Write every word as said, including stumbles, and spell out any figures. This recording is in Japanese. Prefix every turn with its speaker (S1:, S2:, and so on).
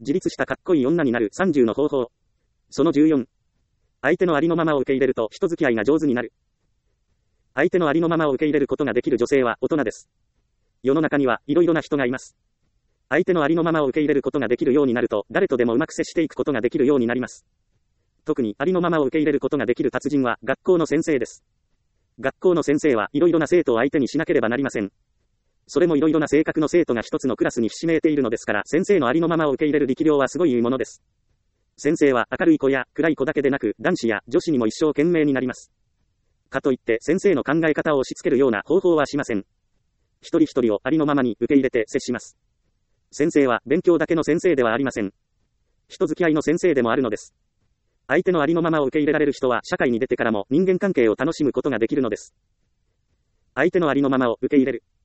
S1: 自立したかっこいい女になるさんじゅうの方法。そのじゅうよん。相手のありのままを受け入れると人付き合いが上手になる。相手のありのままを受け入れることができる女性は大人です。世の中にはいろいろな人がいます。相手のありのままを受け入れることができるようになると、誰とでもうまく接していくことができるようになります。特にありのままを受け入れることができる達人は学校の先生です。学校の先生はいろいろな生徒を相手にしなければなりません。それもいろいろな性格の生徒が一つのクラスにひしめいているのですから、先生のありのままを受け入れる力量はすごいものです。先生は明るい子や暗い子だけでなく、男子や女子にも一生懸命になります。かといって先生の考え方を押し付けるような方法はしません。一人一人をありのままに受け入れて接します。先生は勉強だけの先生ではありません。人付き合いの先生でもあるのです。相手のありのままを受け入れられる人は社会に出てからも人間関係を楽しむことができるのです。相手のありのままを受け入れる。